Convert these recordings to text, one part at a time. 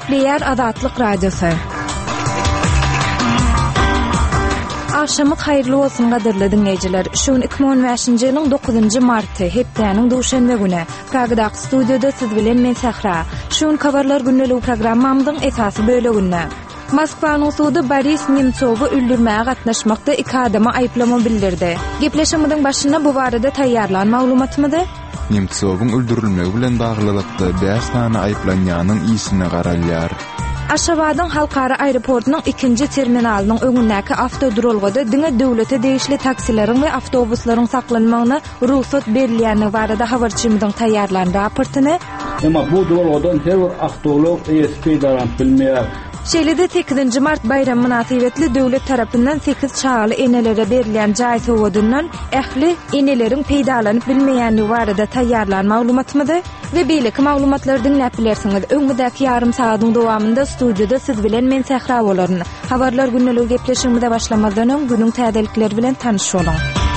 Nükleer Azatlyk Radiosu. Akşamyk hayrly bolsun gadyrly dinleýijiler. Şuň 2015-nji ýylyň 9-njy marty, hepdeniň duşanby güni. Pragdaky studiýada siz bilen men Sahra. Şuň kabarlar günnelik programmamyň esasy böleginde. Moskwanyň sudy Boris Nemtsowy öldürmäge gatnaşmakda 2 adama aýplama bildirdi. Gepleşmeden başyna bu barada taýýarlan maglumatmydy? Nemtsowyň öldürilmegi bilen baglanykda 5 tane aýplanýanyň isine garalýar. Aşgabatyň halkara aeroportunyň 2-nji terminalynyň öňündäki avtodrolgada diňe döwlete degişli taksileriň we awtobuslaryň saklanmagyna ruhsat berilýäni barada habarçymyň taýýarlan raportyny. Emma bu drolgadan her bir awtolog ESP daran bilmeýär. Şeýlede 8-nji mart bayramy münasibetli döwlet tarapyndan 8 çağaly enelere berilýän jaý sowudundan ähli eneleriň peýdalanyp bilmeýänligi barada taýýarlan maglumatmydy we beýleki maglumatlar dinläp bilersiňiz. Öňündäki ýarym saatyň dowamında studiýada siz bilen men Sahra bolaryn. Habarlar günnelik gepleşigimizde başlamazdan öň günüň täzelikleri bilen tanyş bolun.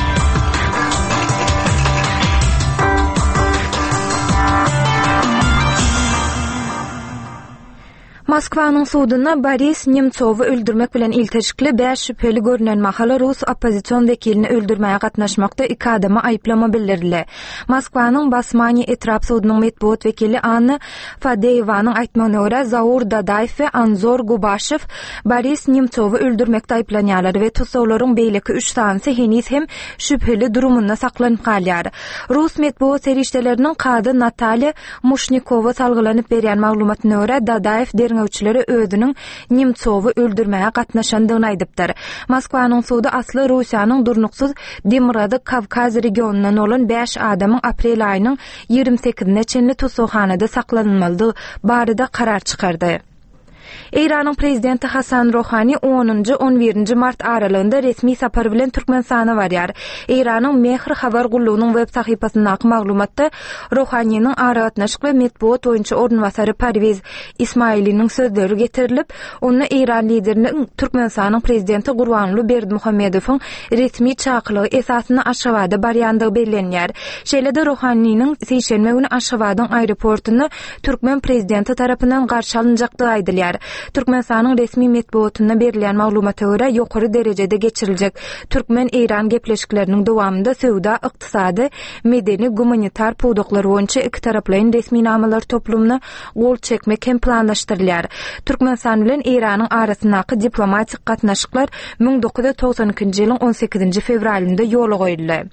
Moskwanyň sudyna Boris Nemtsowy öldürmek bilen ilteşikli 5 şüpheli görünen mahala Rus oppozision wekilini öldürmäge gatnaşmakda 2 adama aýplama bildirildi. Moskwanyň Basmany etrap sudynyň medpuat wekili Anna Fadeýewanyň aýtmagyna görä Zaur Dadaýew we Anzor Gubashew Boris Nemtsowy öldürmekde aýplanýarlar we tutsawlaryň beýleki 3 tanysy henis hem şüpheli durumunda saklanyp galýar. Rus medpuat serişdeleriniň kady Natalya Mushnikowa salgylanyp berýän maglumatyna görä Dadaýew öçleri ödünün Nemtsowy öldürmäge gatnaşandygyny aýdypdyr. Moskwanyň sudy asly Russiýanyň durnuksuz Demirady Kavkaz regionundan olan 5 adamyň aprel aýynyň 28-ne çenli tutsawhanada saklanmalydygy barada karar çykardy. Iranyň prezidenti Hasan Rohani 10-11 mart aralygynda resmi sapar bilen Türkmenistana barýar. Iranyň Mehr habar gullugynyň web sahypasyndaky maglumatda Rohanyň aragatnaşyk we medpuat oýunçy ornwasary Parviz Ismailiniň sözleri getirilip, onu Iran lideriniň Türkmenistanyň prezidenti Gurbanly Berdimuhammedowyň resmi çakylygy esasyny Aşgabada barýandygy bellenýär. Şeýlede Rohanyň seýşenme güni Aşgabatyň aeroportuny Türkmen prezidenti tarapyndan garşy alynjakdygy aýdylýar. Türkmenistanyň resmi medpuatyna berilýän maglumata görä ýokary derejede geçiriljek Türkmen-Iran gepleşikleriniň dowamında söwda, ykdysady, medeni, humanitar pudoklar boýunça iki taraplaryň resmi namalar toplumyna gol çekmek hem planlaşdyrylýar. Türkmenistan bilen Iranyň arasyndaky diplomatik gatnaşyklar 1992-nji ýylyň 18-nji fevralynda ýola goýuldy.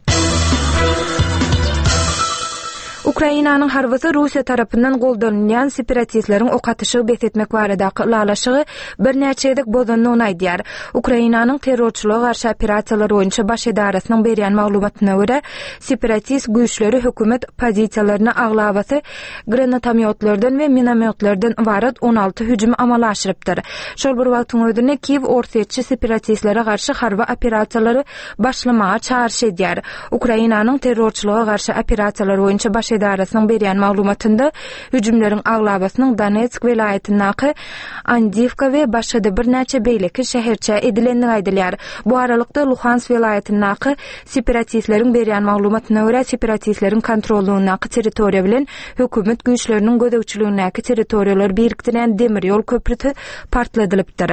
Ukrainanyň harbasy Russiýa tarapyndan goldanylýan separatistleriň ok atyşygy besetmek baradaky lalaşygy bir näçelik bozanyny aýdýar. Ukrainanyň terrorçylyga garşy operasiýalary boýunça baş edarasynyň berýän maglumatyna görä, separatist güýçleri hökümet pozisiýalaryna aglabasy granatomyotlardan we minomyotlardan ibaret 16 hüjüm amala aşyrypdyr. Şol bir wagtyň özünde Kiýew ortaýetçi separatistlere garşy harby operasiýalary başlamaga çağırş edýär. Ukrainanyň terrorçylyga garşy operasiýalary boýunça baş edarasynyň berýän maglumatynda hüjümleriň aglabasynyň Donetsk welaýatynyňky Andivka we başga bir näçe beýleki şäherçe edilendigini aýdylýar. Bu aralykda Luhansk welaýatynyňky separatistleriň berýän maglumatyna görä separatistleriň kontrolundaky territoriýa bilen hökümet güýçleriniň gödäwçiligindäki territoriýalar birikdiren demir ýol köprüsi partladylypdyr.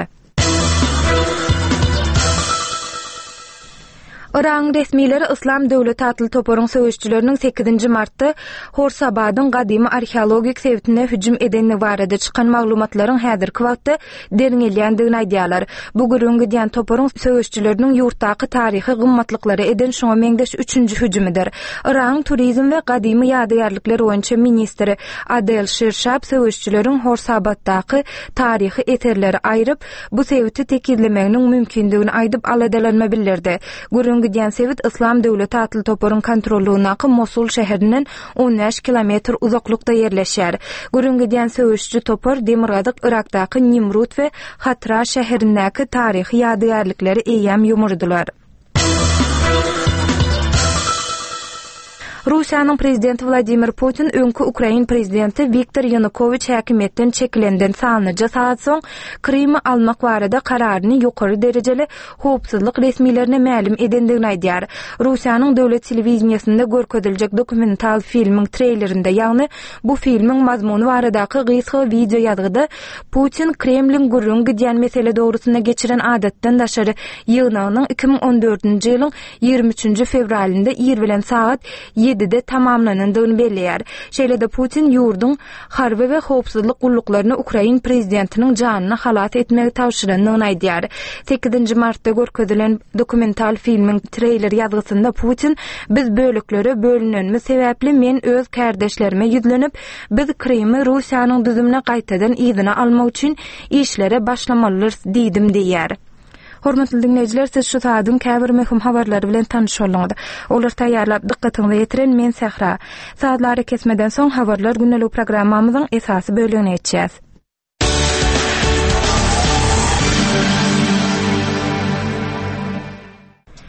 Iran resmileri İslam Döwleti atly toparyň söwüşçüleriniň 8-nji martda Horsabadyň gadymy arheologik sebitine hüjüm edenligi barada çykan maglumatlaryň häzirki wagtda deriňelýändigini aýdýarlar. Bu gürüngi diýen toparyň söwüşçüleriniň ýurtdaky taryhy gymmatlyklary eden şoňa meňdeş 3-nji hüjümidir. Iran turizm we gadymy ýadygarlyklar boýunça ministri Adel Shirshab söwüşçüleriň Horsabatdaky taryhy eserleri aýryp, bu sebiti tekizlemeginiň mümkindigini aýdyp aladalanma bildirdi. Gürüngi diýen sebit İslam Döwleti atly toparyň kontrolundaky Mosul şäherinden 15 kilometr uzaklykda ýerleşýär. Gürüngi diýen söwüşçü topar Demirgadyk Irakdaky Nimrut we Hatra şäherindäki taryhy ýadygarlyklary eýem ýumurdylar. Rusiýanyň prezidenti Vladimir Putin öňkü Ukraina prezidenti Viktor Yanukovych häkimetden çekilenden salnyja saat soň Krymy almak barada kararyny ýokary derejeli howpsuzlyk resmilerine ma'lum edendigini aýdýar. Rusiýanyň döwlet telewizionyasynda görkezdiljek dokumental filmiň treylerinde, ýagny bu filmiň mazmuny baradaky gysga video ýazgyda Putin Kremlin gurrun gidýän mesele dogrusunda geçiren adatdan daşary ýygnagynyň 2014-nji ýylyň 23 fevralynda ýer bilen saat 7-de tamamlanandygyny belleýär. Şeýle-de Putin ýurdun harby we howpsuzlyk gulluklarını Ukraina prezidentiniň janyny halat etmegi tawşyrandygyny aýdýar. 8-nji martda görkezilen dokumental filmiň treyler ýazgysynda Putin biz bölüklere bölünenmi sebäpli men öz kardeşlerime ýüzlenip biz Krymy Rusiýanyň düzümine gaýtadan ýygyna almak üçin işlere başlamalylar diýdim diýär. Hormatly dinleyijiler, siz şu saatdyň käbir möhüm habarlary bilen tanışýarlyňyz. Olar taýýarlap dikkatiňizi ýetiren men Sehra. Saatlary kesmeden soň habarlar günnelik programmamyzyň esasy bölügine geçýäs.